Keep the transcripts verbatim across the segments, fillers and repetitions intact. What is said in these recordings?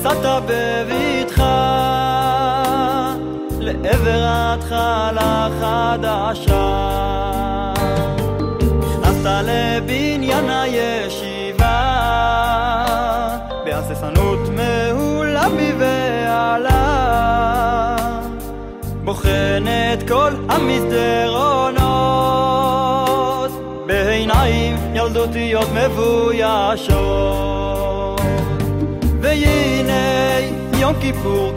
יצאת בביתך לעבר התחלה חדשה, נכנסת לבניין הישיבה בהססנות מהולה מבעלה, בוחן את כל המסדרונות בעיניים ילדותיות מבוישות. והנה יום כיפור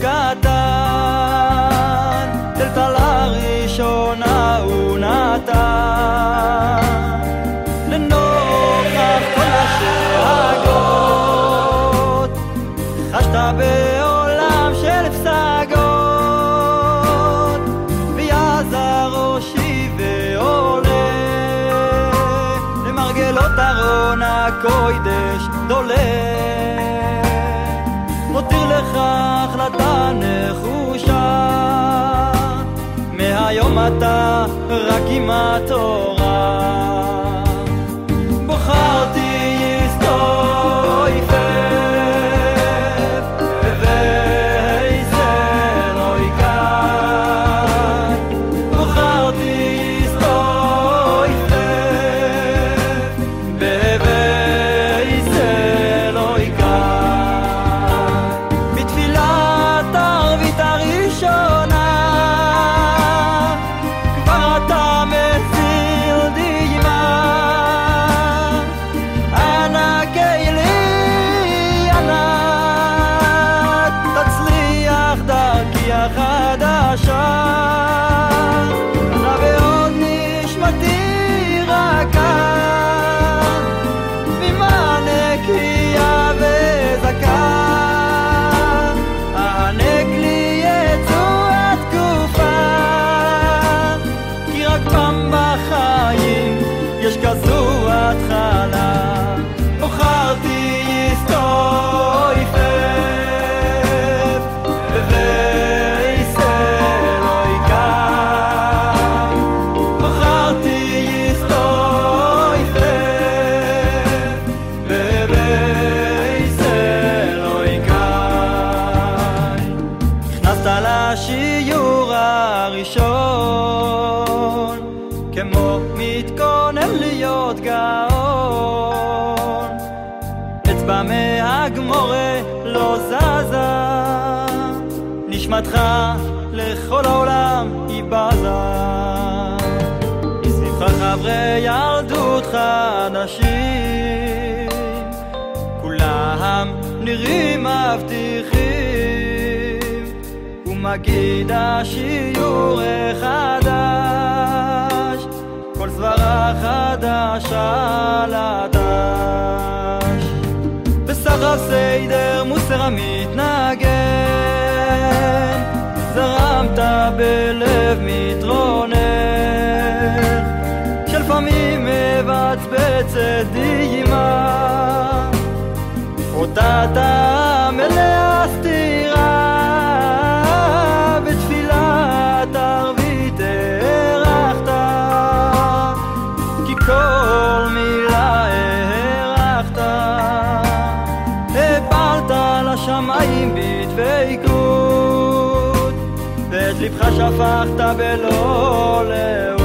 קטן, טלטלה ראשונה הוא נתן, לנוכח כל השאגות חשת בעולם של פסגות, ויעזר ראשי ועולה למרגלות ארון הקודש דולה, מותיר לך החלטה נחושה, מהיום אתה רק עם התורה. בחרתי יסטויפף ובייסר לא יקר, בחרתי יסטויפף ובייסר לא יקר. בתפילת ערבית הראשונה כבר אתה מזיל דמעה, אנא קהילי אנא תצליח דרכי החדשה, אתה ועוד נשמתי רכה ממה נקייה וזכה, הענק לי את זו התקופה, כי רק פעם בחיים יש כזו התחלה. בחרתי יסטויפף ובייסר לא יקר, בחרתי יסטויפף ובייסר לא יקר. נכנסת לשיעור הראשון כמו מתכונן להיות גאון, אצבע מהגמורה לא זזה, נשמתך לכל העולם היא בזה, מסביבך חברי ילדות חדשים, כולם נראים מבטיחים, ומגיד השיעור החדש כל סברה חדשה לדש. בסחר סיידר מוסר המתנגן, זרמת בלב מתרונן, שלפעמים מבצבצת דמעה, אותה מלאה סתירה, בתפילת ערבית הערכת, כי כל מילה הערכת, הפלת לשמיים בדבקות, ואת לבך שפכת בלא לאות.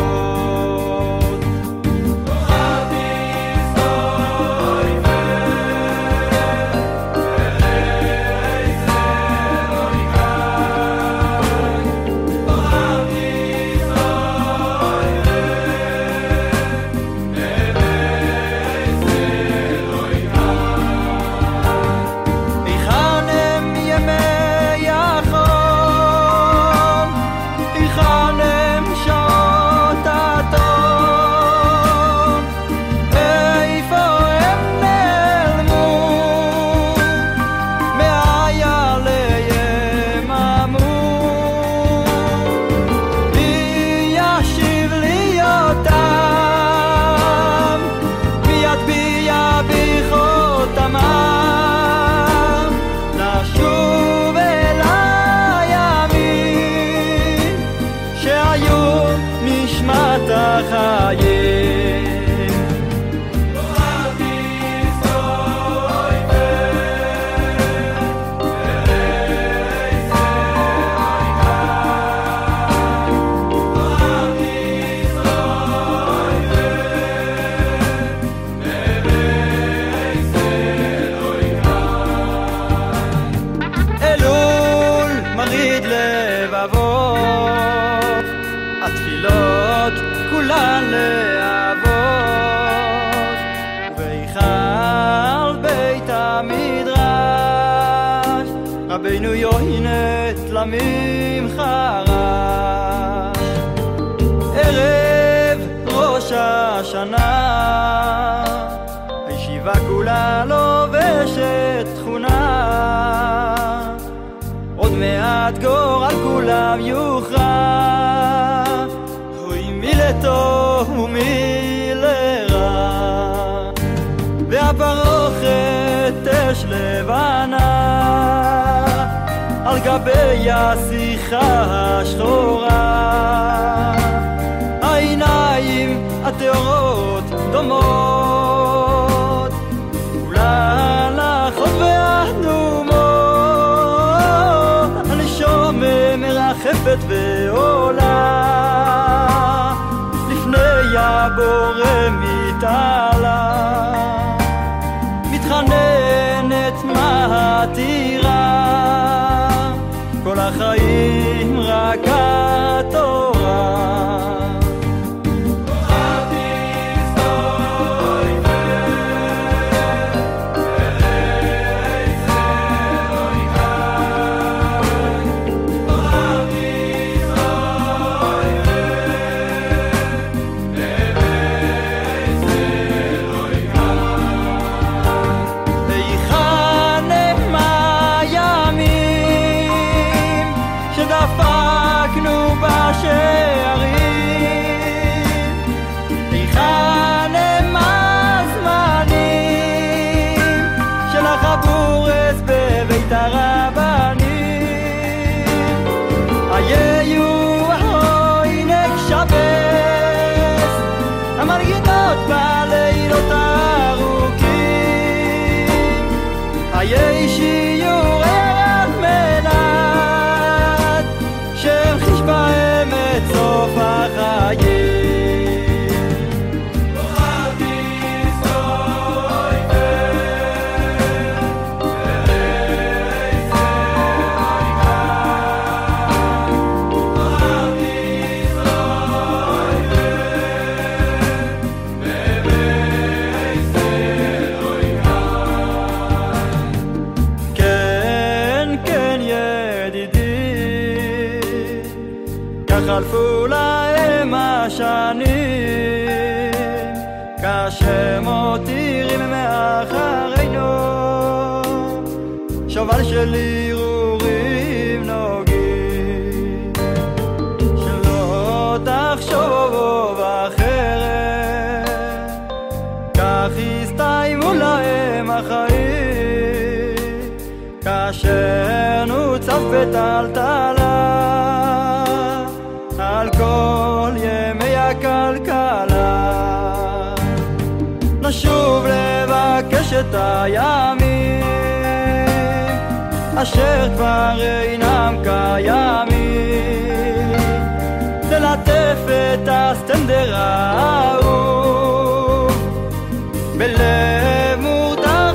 תפילות כולן לאבות, ובהיכל בית המדרש רבינו יוהנה תלמים חרש. ערב ראש השנה הישיבה כולה לובשת תכונה, עוד מעט גורל כולם יוכרע, אוי מי לטוב ומי לרע, והפרוכת אש לבנה על גבי השיחה השחורה, העיניים הטהורות דומות, כולן לחות ואדומות, הנשום מרחפת ועולה, לפני הבורא מתעלה, מתחננת מתירה, כל החיים רק התורה. דפקנו בשערים, היכן הם הזמנים של החבורס בבית הרבנים, היו אוי נקשבס המנגינות בלילות ארוכים, היי שיעורי שמחיש בהם את סוף החיים. בחרתי סוי ואיזה אוי כאן, בחרתי סוי ואיזה אוי כאן. כן, כן ידידי, חלפו להם השנים, כאשר מותירים מאחרינו שובל של הרהורים נוגעים, שלא תחשוב אחרת, כך הסתיימו להם החיים, כאשר נוצף בטלטלה על כל ימי הכלכלה, נשוב לבקש את הימים אשר כבר אינם קיימים, ללטף את הסטנדר האהוב בלב מורתח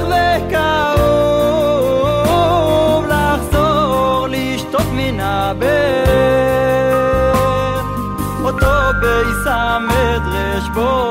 וכאוב, לחזור לשתות מן הבאר אותו בייס המדרש בו